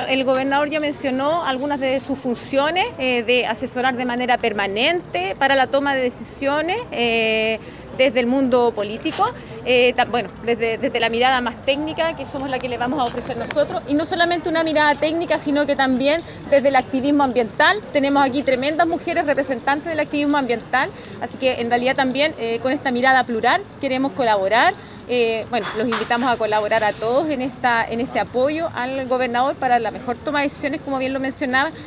el gobernador ya mencionó algunas de sus funciones, de asesorar de manera permanente para la toma de decisiones desde el mundo político, desde la mirada más técnica, que somos la que le vamos a ofrecer nosotros, y no solamente una mirada técnica, sino que también desde el activismo ambiental. Tenemos aquí tremendas mujeres representantes del activismo ambiental, así que en realidad también con esta mirada plural queremos colaborar. Los invitamos a colaborar a todos en este apoyo al gobernador para la mejor toma de decisiones, como bien lo mencionaba.